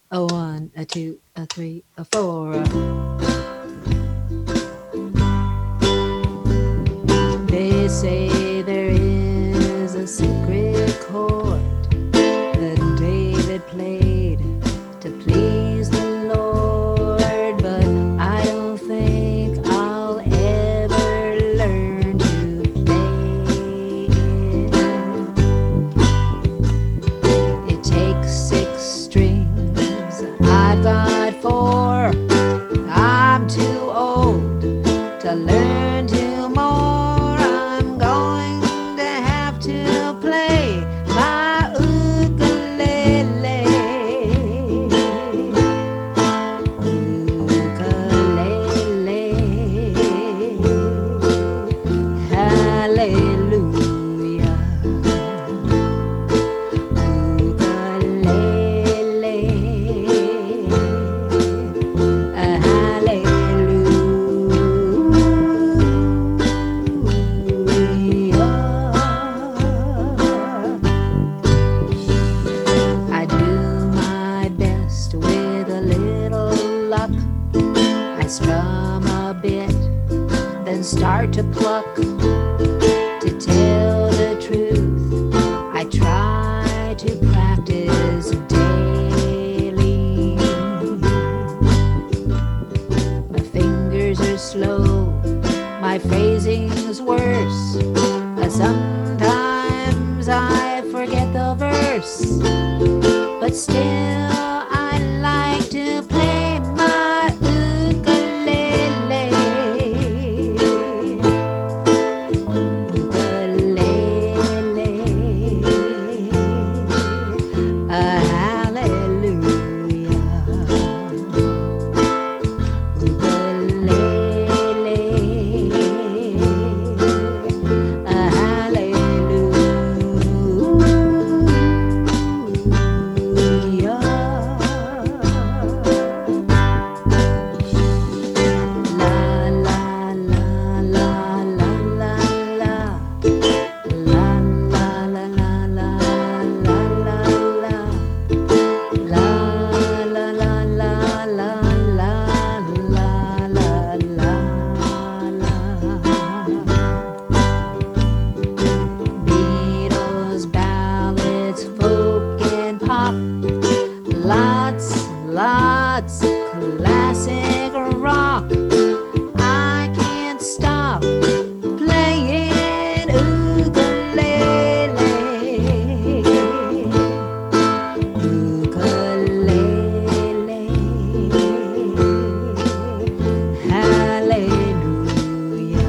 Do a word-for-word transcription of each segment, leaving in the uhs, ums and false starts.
A one, a two, a three, a four. They say there is a secret chord that David played to please the Lord, but I don't think I'll ever learn to play it. It takes six strings, I've got four. I'm too old to learn two more. I'm going to have to play my ukulele. Ukulele. Hallelujah. I do my best with a little luck. I strum a bit, then start to pluck. To tell the truth, I try to practice daily. My fingers are slow, my phrasing's worse. Uh, Sometimes I forget the verse, but still I like to play my ukulele. Ukulele. Uh, hallelujah. Ukulele. Uh, hallelujah. La la la la la la la. La la la la la la la la. La la la la la la la la la. Beatles, ballads, folk and pop. Lots, lots of classic rock. I can't stop playing ukulele. Ukulele. Hallelujah.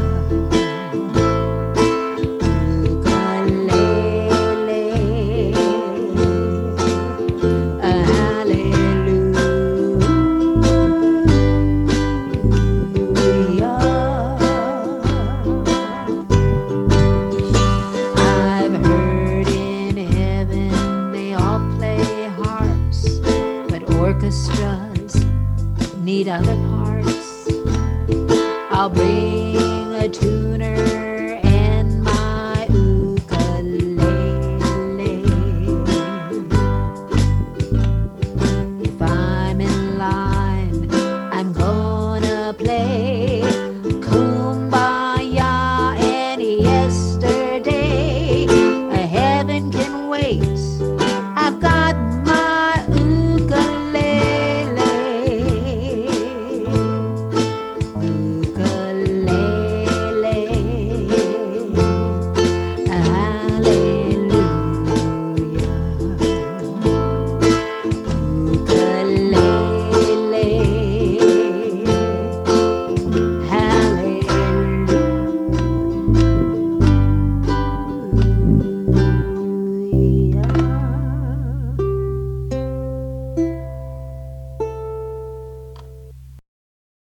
Ukulele. Uh, hallelujah. I've heard in heaven they all play harps, but orchestras need other parts. I'll bring a tuner